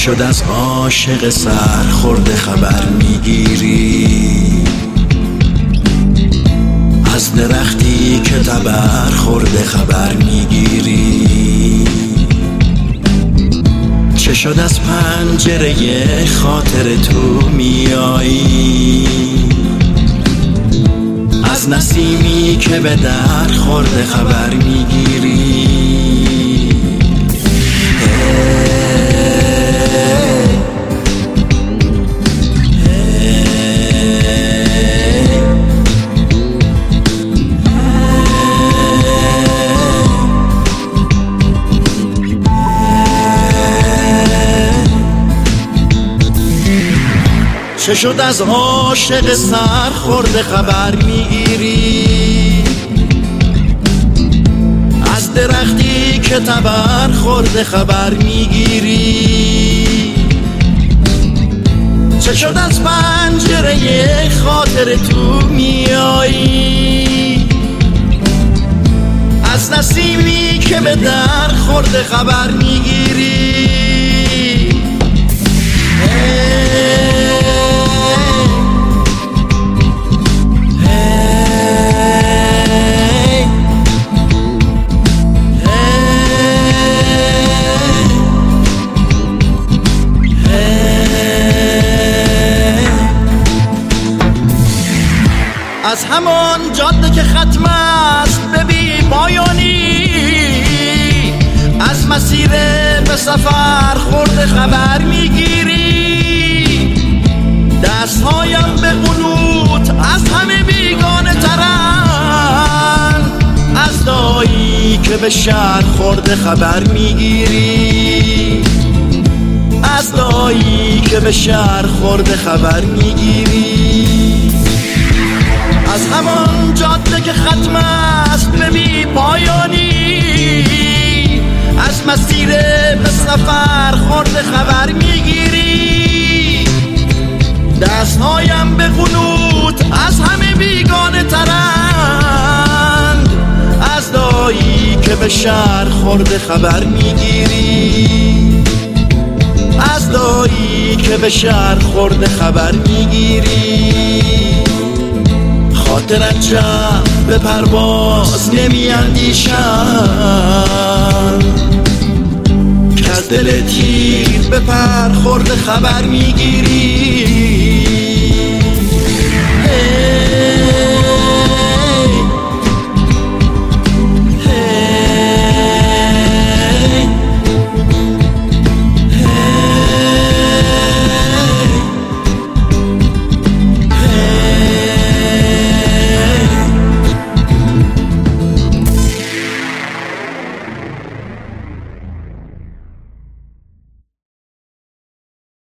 شد از عاشق سرخورده خبر میگیری؟ از درختی که تبر خورده خبر میگیری؟ چه شد از پنجره خاطر تو میایی؟ از نسیمی که به در خورده خبر میگیری؟ چه شد از عاشق سرخورده خبر میگیری؟ از درختی که تبر خورده خبر میگیری؟ چه شد از پنجره خاطر تو میایی؟ از نسیمی که به در خورده خبر میگیری؟ از همان جاده که ختم است به بی پایانی، از مسیر به سفر خورده خبر میگیری؟ دستهایم به قنوت از همه بیگانه ترن، از دایی که به شهر خورده خبر میگیری؟ از دایی که به شهر خورده خبر میگیری؟ از همان جاده که ختم است به بی پایانی، از مسیر به سفر خورده خبر میگیری؟ دستهایم به قنوت از همه بیگانه ترند، از دایی که به شهر خورده خبر میگیری؟ از دایی که به شهر خورده خبر میگیری؟ خاطرت جمع به پرواز نمی اندیشم، که از دل تیر به پر خورده خبر میگیری؟